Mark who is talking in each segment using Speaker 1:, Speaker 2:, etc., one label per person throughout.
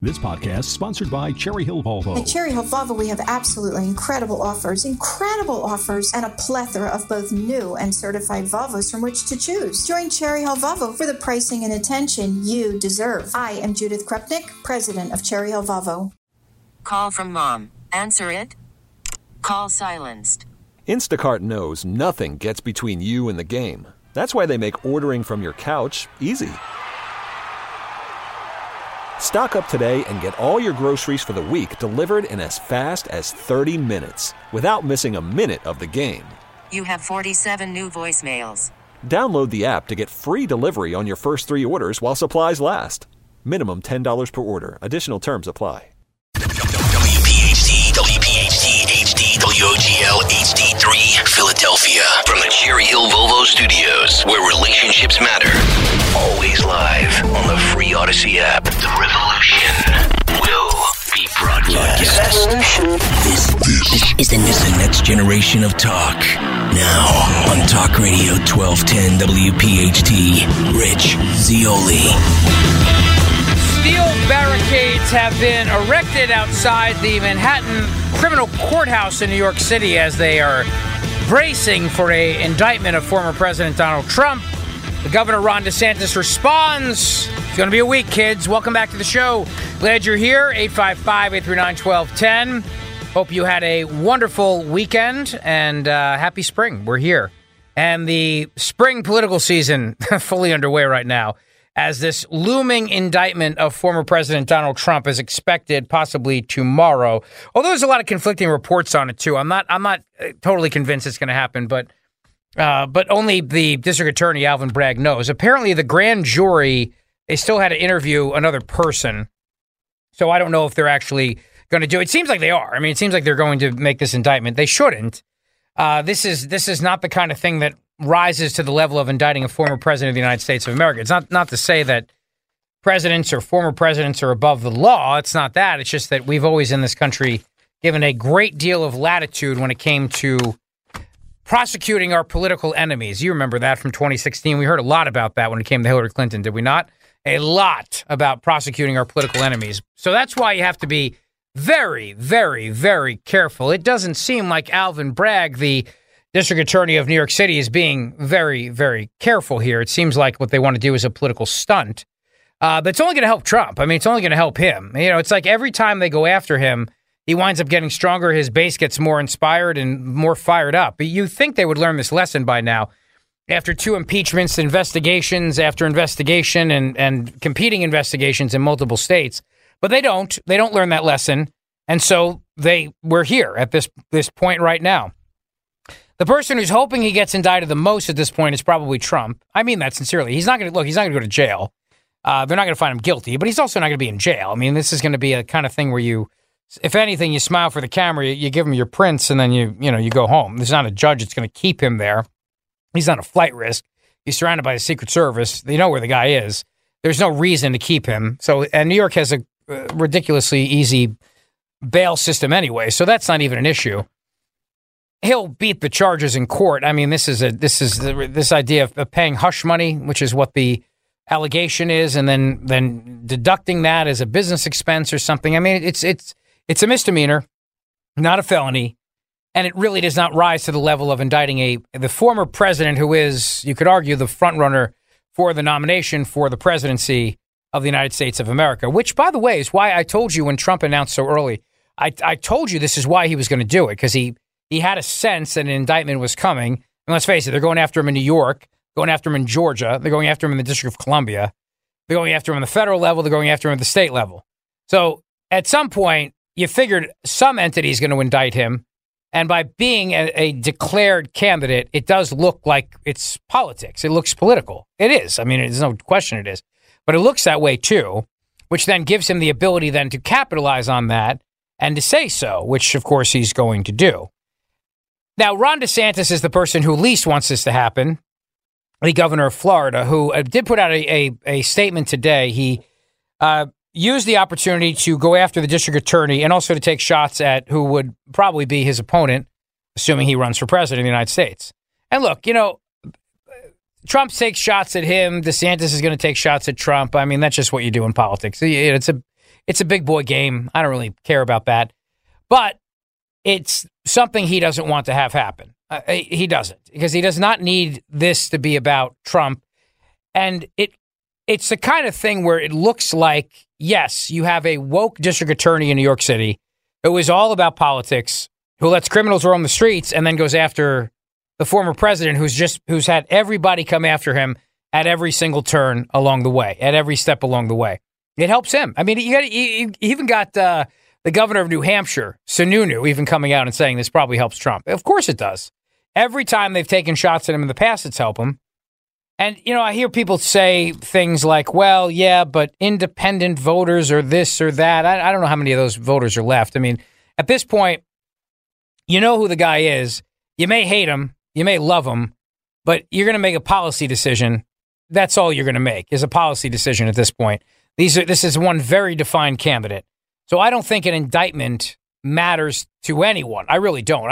Speaker 1: This podcast is sponsored by Cherry Hill Volvo.
Speaker 2: At Cherry Hill Volvo, we have absolutely incredible offers, and a plethora of both new and certified Volvos from which to choose. Join Cherry Hill Volvo for the pricing and attention you deserve. I am Judith Krupnik, president of Cherry Hill Volvo.
Speaker 3: Call from mom. Answer it. Call silenced.
Speaker 4: Instacart knows nothing gets between you and the game. That's why they make ordering from your couch easy. Stock up today and get all your groceries for the week delivered in as fast as 30 minutes without missing a minute of the game.
Speaker 3: You have 47 new voicemails.
Speaker 4: Download the app to get free delivery on your first 3 orders while supplies last. Minimum $10 per order. Additional terms apply.
Speaker 5: WPHT HD WOGL HD3 Philadelphia from the Cherry Hill Volvo Studios, where relationships matter. Always live on the free Odyssey app. The revolution will be broadcast. This is the next generation of talk. Now on Talk Radio 1210 WPHT, Rich Zeoli.
Speaker 6: Steel barricades have been erected outside the Manhattan Criminal Courthouse in New York City as they are bracing for an indictment of former President Donald Trump. The governor, Ron DeSantis, responds. It's going to be a week, kids. Welcome back to the show. Glad you're here. 855-839-1210. Hope you had a wonderful weekend and happy spring. We're here. And the spring political season fully underway right now, as this looming indictment of former President Donald Trump is expected possibly tomorrow. Although there's a lot of conflicting reports on it too. I'm not totally convinced it's going to happen, but only the district attorney Alvin Bragg knows. Apparently, the grand jury, they still had to interview another person, so I don't know if they're actually going to do it. It seems like they are. I mean, it seems like they're going to make this indictment. They shouldn't. This is not the kind of thing that rises to the level of indicting a former president of the United States of America. It's not to say that presidents or former presidents are above the law. It's not that. It's just that we've always in this country given a great deal of latitude when it came to prosecuting our political enemies. You remember that from 2016. We heard a lot about that when it came to Hillary Clinton, did we not? A lot about prosecuting our political enemies. So that's why you have to be very, very, very careful. It doesn't seem like Alvin Bragg, the district attorney of New York City, is being very, very careful here. It seems like what they want to do is a political stunt. But it's only going to help Trump. I mean, it's only going to help him. You know, it's like every time they go after him, he winds up getting stronger. His base gets more inspired and more fired up. But you think they would learn this lesson by now. After 2 impeachments, investigations after investigation, and competing investigations in multiple states. But they don't. They don't learn that lesson. And so we're here at this point right now. The person who's hoping he gets indicted the most at this point is probably Trump. I mean that sincerely. He's not going to go to jail. They're not going to find him guilty, but he's also not going to be in jail. I mean, this is going to be a kind of thing where you, if anything, you smile for the camera, you give him your prints, and then you go home. There's not a judge that's going to keep him there. He's not a flight risk. He's surrounded by the Secret Service. They know where the guy is. There's no reason to keep him. So, and New York has a ridiculously easy bail system anyway, so that's not even an issue. He'll beat the charges in court. I mean, this idea of paying hush money, which is what the allegation is, and then deducting that as a business expense or something. I mean, it's a misdemeanor, not a felony, and it really does not rise to the level of indicting the former president who is, you could argue, the front runner for the nomination for the presidency of the United States of America, which, by the way, is why I told you when Trump announced so early, I told you this is why he was going to do it, because he had a sense that an indictment was coming. And let's face it, they're going after him in New York, going after him in Georgia, they're going after him in the District of Columbia, they're going after him on the federal level, they're going after him at the state level. So at some point, you figured some entity is going to indict him. And by being a declared candidate, it does look like it's politics. It looks political. It is. I mean, there's no question it is. But it looks that way, too, which then gives him the ability then to capitalize on that and to say so, which, of course, he's going to do. Now, Ron DeSantis is the person who least wants this to happen, the governor of Florida, who did put out a statement today. He used the opportunity to go after the district attorney and also to take shots at who would probably be his opponent, assuming he runs for president of the United States. And look, Trump takes shots at him. DeSantis is going to take shots at Trump. I mean, that's just what you do in politics. It's It's a big boy game. I don't really care about that. But it's something he doesn't want to have happen. He doesn't, because he does not need this to be about Trump. And it's the kind of thing where it looks like, yes, you have a woke district attorney in New York City who is all about politics, who lets criminals roam the streets and then goes after the former president who's had everybody come after him at every single turn along the way, at every step along the way. It helps him. I mean, you even got the governor of New Hampshire, Sununu, even coming out and saying this probably helps Trump. Of course it does. Every time they've taken shots at him in the past, it's helped him. And, I hear people say things like, well, yeah, but independent voters or this or that. I don't know how many of those voters are left. I mean, at this point, you know who the guy is. You may hate him. You may love him. But you're going to make a policy decision. That's all you're going to make, is a policy decision at this point. This is one very defined candidate. So I don't think an indictment matters to anyone. I really don't.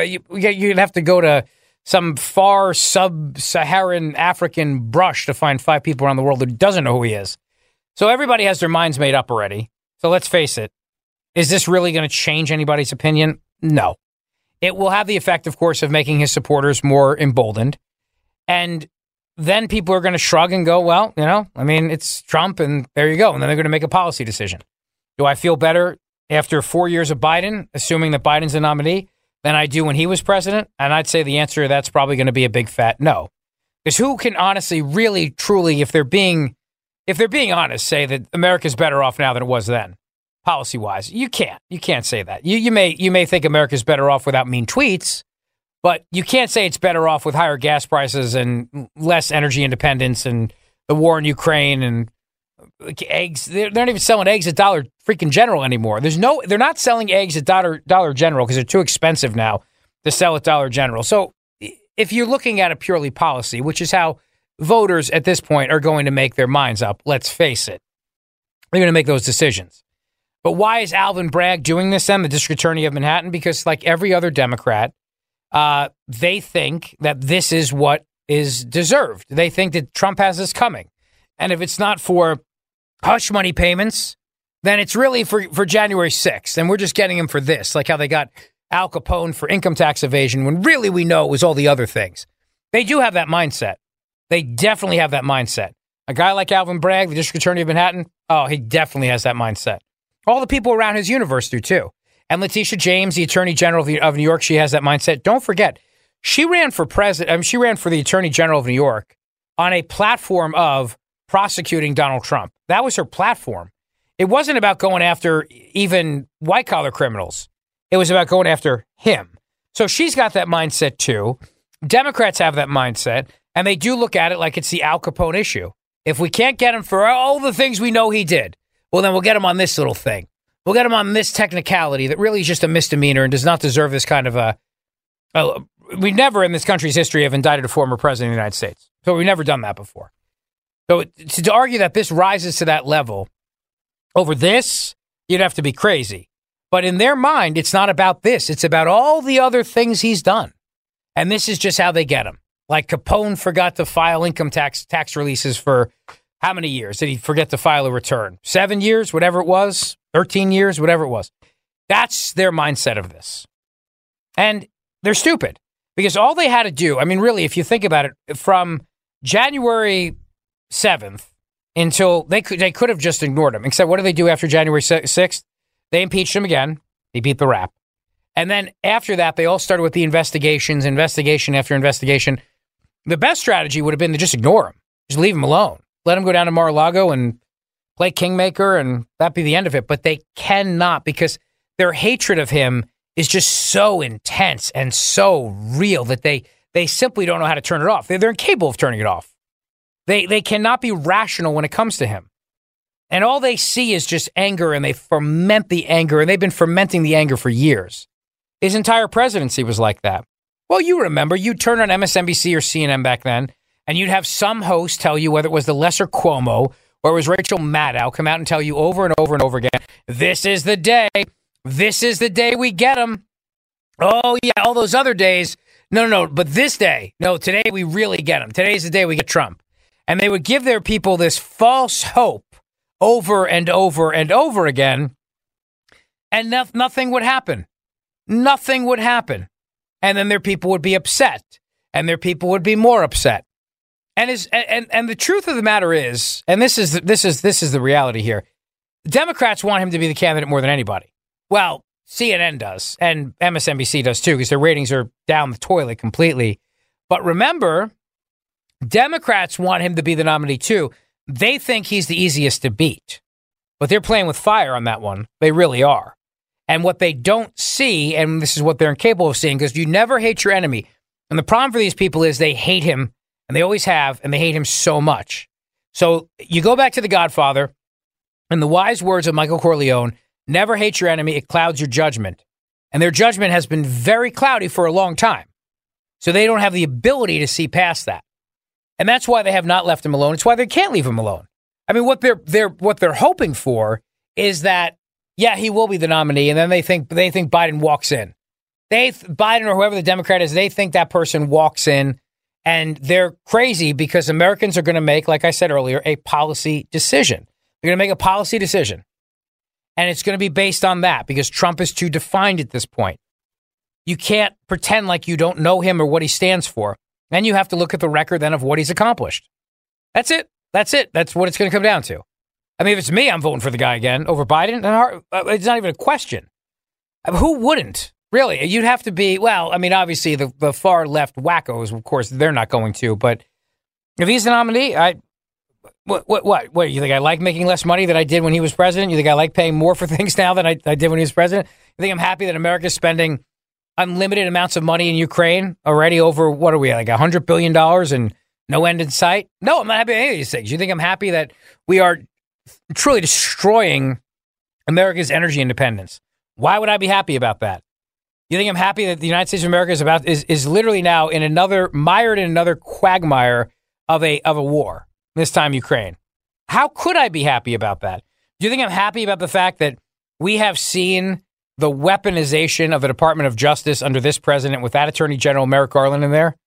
Speaker 6: You'd have to go to some far sub-Saharan African brush to find 5 people around the world who doesn't know who he is. So everybody has their minds made up already. So let's face it. Is this really going to change anybody's opinion? No. It will have the effect, of course, of making his supporters more emboldened. And then people are going to shrug and go, well, it's Trump and there you go. And then they're going to make a policy decision. Do I feel better after 4 years of Biden, assuming that Biden's the nominee, than I do when he was president? And I'd say the answer to that's probably going to be a big fat no. Because who can honestly, really, truly, if they're being honest, say that America's better off now than it was then, policy-wise? You can't say that. You may think America's better off without mean tweets, but you can't say it's better off with higher gas prices and less energy independence and the war in Ukraine and eggs. They're not even selling eggs at Dollar freaking General anymore. They're not selling eggs at Dollar General because they're too expensive now to sell at Dollar General. So if you're looking at a purely policy, which is how voters at this point are going to make their minds up, let's face it, they're going to make those decisions. But why is Alvin Bragg doing this then, the district attorney of Manhattan? Because like every other Democrat, they think that this is what is deserved. They think that Trump has this coming. And if it's not for hush money payments, then it's really for January 6th. And we're just getting him for this, like how they got Al Capone for income tax evasion when really we know it was all the other things. They do have that mindset. They definitely have that mindset. A guy like Alvin Bragg, the district attorney of Manhattan, he definitely has that mindset. All the people around his universe do too. And Letitia James, the attorney general of New York, she has that mindset. Don't forget, she ran for president. She ran for the attorney general of New York on a platform of prosecuting Donald Trump. That was her platform. It wasn't about going after even white collar criminals. It was about going after him. So she's got that mindset too. Democrats have that mindset, and they do look at it like it's the Al Capone issue. If we can't get him for all the things we know he did, well, then we'll get him on this little thing. We'll get him on this technicality that really is just a misdemeanor and does not deserve this kind of we never in this country's history have indicted a former president of the United States. So we've never done that before. So to argue that this rises to that level over this, you'd have to be crazy. But in their mind, it's not about this. It's about all the other things he's done. And this is just how they get him. Like Capone forgot to file income tax releases for how many years? Did he forget to file a return? 7 years, whatever it was, 13 years, whatever it was. That's their mindset of this. And they're stupid because all they had to do, I mean, really, if you think about it, from January 7th until they could have just ignored him. Except what do they do after January 6th? They impeached him again. They beat the rap. And then after that, they all started with the investigation after investigation. The best strategy would have been to just ignore him. Just leave him alone. Let him go down to Mar-a-Lago and play Kingmaker, and that'd be the end of it. But they cannot, because their hatred of him is just so intense and so real that they simply don't know how to turn it off. They're incapable of turning it off. They cannot be rational when it comes to him. And all they see is just anger, and they ferment the anger, and they've been fermenting the anger for years. His entire presidency was like that. Well, you remember, you'd turn on MSNBC or CNN back then, and you'd have some host tell you, whether it was the lesser Cuomo or it was Rachel Maddow, come out and tell you over and over and over again, this is the day. This is the day we get him. Oh, yeah, all those other days. No, but this day. No, today we really get him. Today's the day we get Trump. And they would give their people this false hope over and over and over again, and nothing would happen. Nothing would happen. And then their people would be upset, and their people would be more upset. And the truth of the matter is, and this is the reality here, Democrats want him to be the candidate more than anybody. Well, CNN does, and MSNBC does too, because their ratings are down the toilet completely. But remember, Democrats want him to be the nominee too. They think he's the easiest to beat. But they're playing with fire on that one. They really are. And what they don't see, and this is what they're incapable of seeing, because you never hate your enemy. And the problem for these people is they hate him, and they always have, and they hate him so much. So you go back to The Godfather, and the wise words of Michael Corleone, never hate your enemy, it clouds your judgment. And their judgment has been very cloudy for a long time. So they don't have the ability to see past that. And that's why they have not left him alone. It's why they can't leave him alone. I mean, what they're hoping for is that, yeah, he will be the nominee, and then they think Biden walks in. Biden or whoever the Democrat is, they think that person walks in, and they're crazy because Americans are going to make, like I said earlier, a policy decision. They're going to make a policy decision. And it's going to be based on that because Trump is too defined at this point. You can't pretend like you don't know him or what he stands for. Then you have to look at the record then of what he's accomplished. That's it. That's what it's going to come down to. I mean, if it's me, I'm voting for the guy again over Biden. It's not even a question. Who wouldn't? Really? You'd have to be, well, I mean, obviously the far left wackos, of course, they're not going to. But if he's the nominee, what? You think I like making less money than I did when he was president? You think I like paying more for things now than I did when he was president? You think I'm happy that America's spending unlimited amounts of money in Ukraine already over, what are we, like $100 billion and no end in sight? No, I'm not happy with any of these things. You think I'm happy that we are truly destroying America's energy independence? Why would I be happy about that? You think I'm happy that the United States of America is literally now mired in another quagmire of a war, this time Ukraine? How could I be happy about that? Do you think I'm happy about the fact that we have seen the weaponization of the Department of Justice under this president with that Attorney General Merrick Garland in there?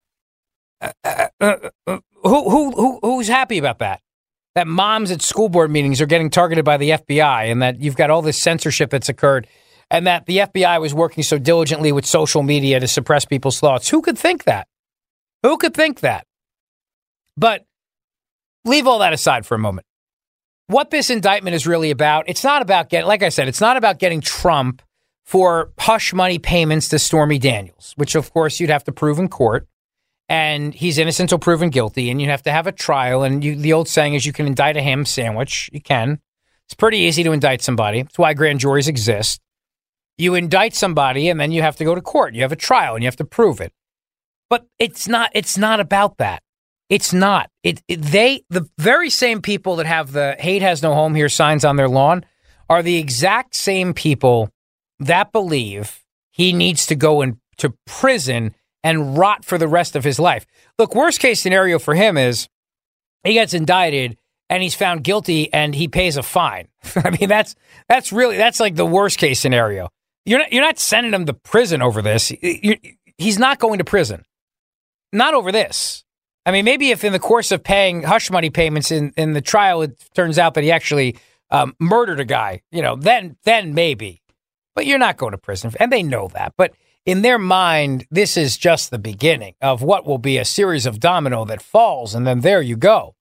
Speaker 6: Who's happy about that? That moms at school board meetings are getting targeted by the FBI, and that you've got all this censorship that's occurred, and that the FBI was working so diligently with social media to suppress people's thoughts. Who could think that? Who could think that? But leave all that aside for a moment. What this indictment is really about, it's not about it's not about getting Trump for hush money payments to Stormy Daniels, which of course you'd have to prove in court. And he's innocent until proven guilty, and you have to have a trial. And the old saying is you can indict a ham sandwich. You can. It's pretty easy to indict somebody. That's why grand juries exist. You indict somebody, and then you have to go to court. You have a trial, and you have to prove it. But it's not about that. It's not. The very same people that have the hate has no home here signs on their lawn are the exact same people that believe he needs to go into prison and rot for the rest of his life. Look, worst case scenario for him is he gets indicted and he's found guilty and he pays a fine. I mean, that's like the worst case scenario. You're not sending him to prison over this. He's not going to prison. Not over this. I mean, maybe if in the course of paying hush money payments in the trial, it turns out that he actually murdered a guy, then maybe. But you're not going to prison. And they know that. But in their mind, this is just the beginning of what will be a series of domino that falls, and then there you go.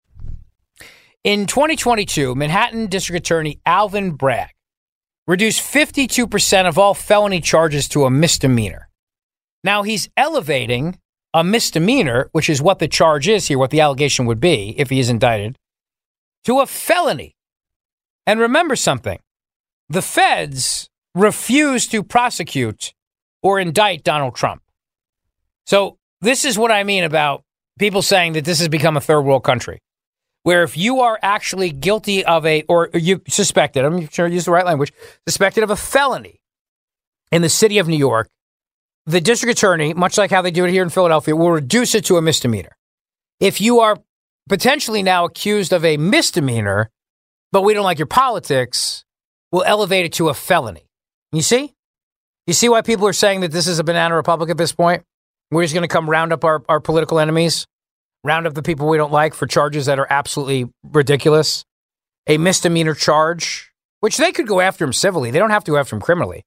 Speaker 6: In 2022, Manhattan District Attorney Alvin Bragg reduced 52% of all felony charges to a misdemeanor. Now, he's elevating a misdemeanor, which is what the charge is here, what the allegation would be if he is indicted, to a felony. And remember something, the feds refuse to prosecute or indict Donald Trump. So this is what I mean about people saying that this has become a third world country, where if you are actually guilty of or you suspected, I'm sure I use the right language, suspected of a felony in the city of New York, the district attorney, much like how they do it here in Philadelphia, will reduce it to a misdemeanor. If you are potentially now accused of a misdemeanor, but we don't like your politics, we'll elevate it to a felony. You see? You see why people are saying that this is a banana republic at this point? We're just going to come round up our political enemies, round up the people we don't like for charges that are absolutely ridiculous. a misdemeanor charge, which they could go after him civilly. They don't have to go after him criminally.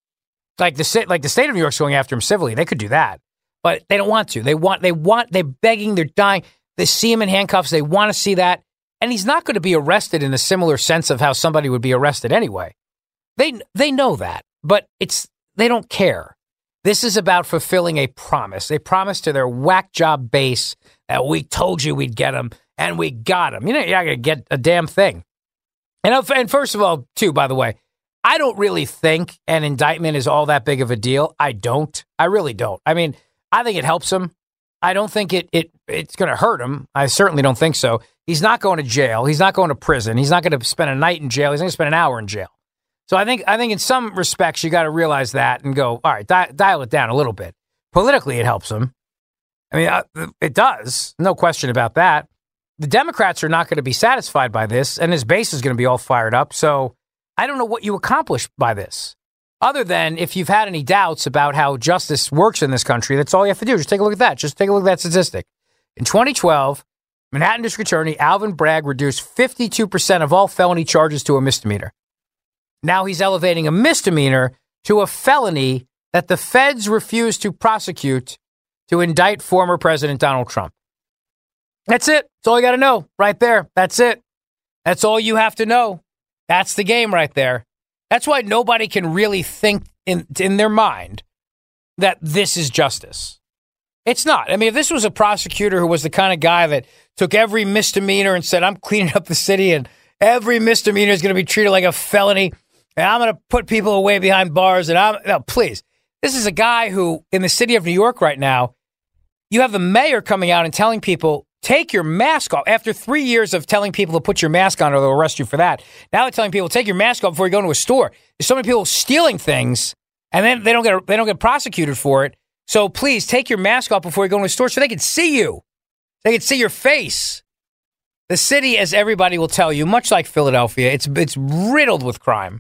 Speaker 6: Like the state of New York's going after him civilly. They could do that, but they don't want to. They're begging, they're dying. They see him in handcuffs. They want to see that. And he's not going to be arrested in a similar sense of how somebody would be arrested anyway. They know that, but they don't care. This is about fulfilling a promise to their whack job base that we told you we'd get them, and we got them. You're not going to get a damn thing. And first of all, too, by the way, I don't really think an indictment is all that big of a deal. I really don't. I mean, I think it helps him. I don't think it's going to hurt him. I certainly don't think so. He's not going to jail. He's not going to prison. He's not going to spend a night in jail. He's going to spend an hour in jail. So I think in some respects, you got to realize that and go, all right, dial it down a little bit. Politically, it helps him. I mean, it does. No question about that. The Democrats are not going to be satisfied by this, and his base is going to be all fired up. So I don't know what you accomplish by this. Other than if you've had any doubts about how justice works in this country, that's all you have to do. Just take a look at that. Just take a look at that statistic. In 2012, Manhattan District Attorney Alvin Bragg reduced 52% of all felony charges to a misdemeanor. Now he's elevating a misdemeanor to a felony that the feds refuse to prosecute to indict former President Donald Trump. That's it. That's all you got to know right there. That's it. That's all you have to know. That's the game right there. That's why nobody can really think in their mind that this is justice. It's not. I mean, if this was a prosecutor who was the kind of guy that took every misdemeanor and said, I'm cleaning up the city and every misdemeanor is going to be treated like a felony and I'm going to put people away behind bars no, please. This is a guy who, in the city of New York right now, you have the mayor coming out and telling people, take your mask off. After 3 years of telling people to put your mask on or they'll arrest you for that, now they're telling people, take your mask off before you go into a store. There's so many people stealing things, and then they don't get prosecuted for it. So please take your mask off before you go into a store so they can see you. They can see your face. The city, as everybody will tell you, much like Philadelphia, it's riddled with crime.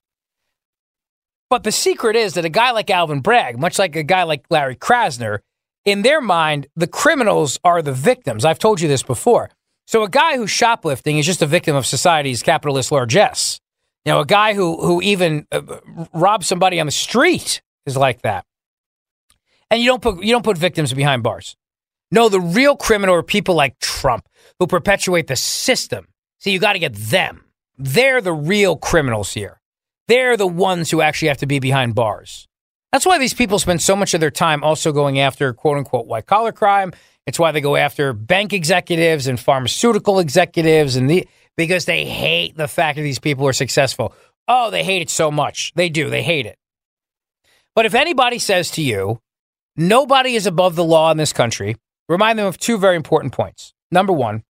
Speaker 6: But the secret is that a guy like Alvin Bragg, much like a guy like Larry Krasner, in their mind, the criminals are the victims. I've told you this before. So a guy who's shoplifting is just a victim of society's capitalist largesse. You know, a guy who even robs somebody on the street is like that. And you don't put victims behind bars. No, the real criminal are people like Trump who perpetuate the system. See, you got to get them. They're the real criminals here. They're the ones who actually have to be behind bars. That's why these people spend so much of their time also going after quote-unquote white-collar crime. It's why they go after bank executives and pharmaceutical executives because they hate the fact that these people are successful. Oh, they hate it so much. They do. They hate it. But if anybody says to you, nobody is above the law in this country, remind them of two very important points. Number one,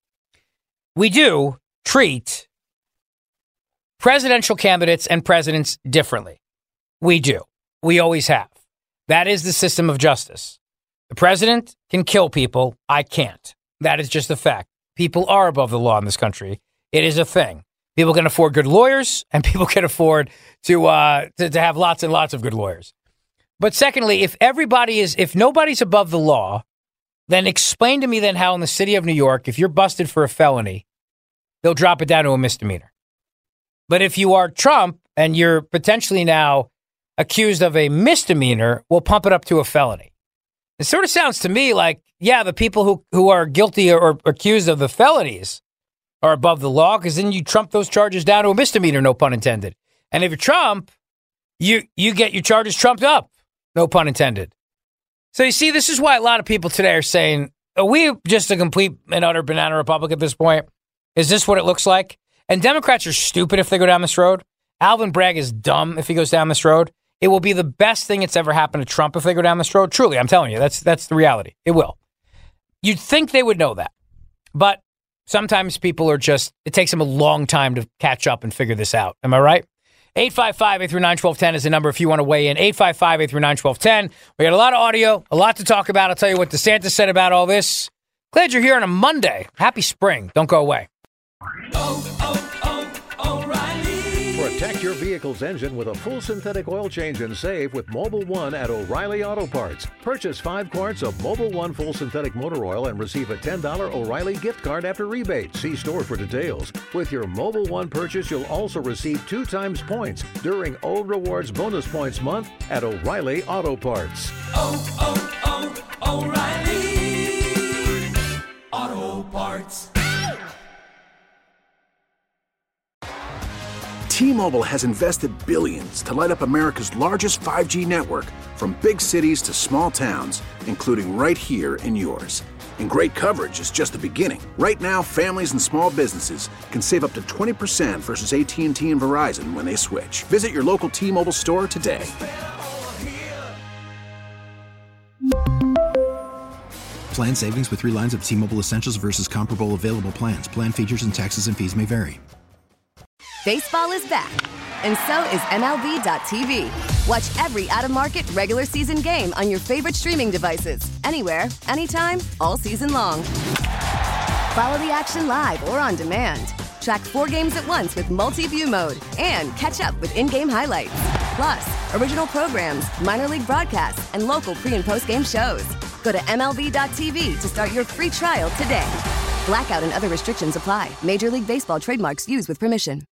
Speaker 6: we do treat presidential candidates and presidents differently. We do. We always have. That is the system of justice. The president can kill people. I can't. That is just a fact. People are above the law in this country. It is a thing. People can afford good lawyers, and people can afford to have lots and lots of good lawyers. But secondly, if nobody's above the law, then explain to me then how in the city of New York, if you're busted for a felony, they'll drop it down to a misdemeanor. But if you are Trump and you're potentially now accused of a misdemeanor, we'll pump it up to a felony. It sort of sounds to me like, yeah, the people who are guilty or accused of the felonies are above the law because then you trump those charges down to a misdemeanor, no pun intended. And if you're Trump, you get your charges trumped up, no pun intended. So you see, this is why a lot of people today are saying, are we just a complete and utter banana republic at this point? Is this what it looks like? And Democrats are stupid if they go down this road. Alvin Bragg is dumb if he goes down this road. It will be the best thing that's ever happened to Trump if they go down this road. Truly, I'm telling you, that's the reality. It will. You'd think they would know that. But sometimes people are it takes them a long time to catch up and figure this out. Am I right? 855-839-1210 is the number if you want to weigh in. 855-839-1210. We got a lot of audio, a lot to talk about. I'll tell you what DeSantis said about all this. Glad you're here on a Monday. Happy spring. Don't go away.
Speaker 7: O'Reilly.
Speaker 4: For a
Speaker 7: Protect your vehicle's engine with a full synthetic oil change and save with Mobil 1 at O'Reilly Auto Parts. Purchase 5 quarts of Mobil 1 full synthetic motor oil and receive a $10 O'Reilly gift card after rebate. See store for details. With your Mobil 1 purchase, you'll also receive 2 times points during O Rewards Bonus Points Month at O'Reilly Auto Parts.
Speaker 8: O'Reilly Auto Parts.
Speaker 9: T-Mobile has invested billions to light up America's largest 5G network, from big cities to small towns, including right here in yours. And great coverage is just the beginning. Right now, families and small businesses can save up to 20% versus AT&T and Verizon when they switch. Visit your local T-Mobile store today.
Speaker 10: Plan savings with 3 lines of T-Mobile Essentials versus comparable available plans. Plan features and taxes and fees may vary.
Speaker 11: Baseball is back, and so is MLB.tv. Watch every out-of-market regular season game on your favorite streaming devices, anywhere, anytime, all season long. Follow the action live or on demand. Track 4 games at once with multi-view mode and catch up with in-game highlights. Plus, original programs, minor league broadcasts, and local pre- and post-game shows. Go to MLB.tv to start your free trial today. Blackout and other restrictions apply. Major League Baseball trademarks used with permission.